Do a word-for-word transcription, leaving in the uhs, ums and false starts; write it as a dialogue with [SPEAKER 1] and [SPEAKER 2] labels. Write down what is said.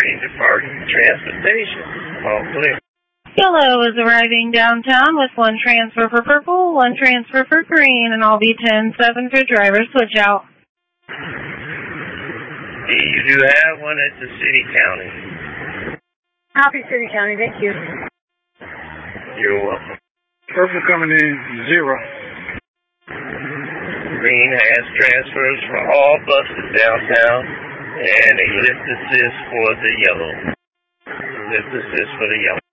[SPEAKER 1] green departing transportation. All clear.
[SPEAKER 2] Yellow is arriving downtown with one transfer for purple, one transfer for green, and I'll be ten seven for driver switch out.
[SPEAKER 1] You do have one at the city county.
[SPEAKER 3] Copy city county, thank you.
[SPEAKER 1] You're welcome.
[SPEAKER 4] Purple coming in, zero.
[SPEAKER 1] Green has transfers for all buses downtown and a lift assist for the yellow. Lift assist for the yellow.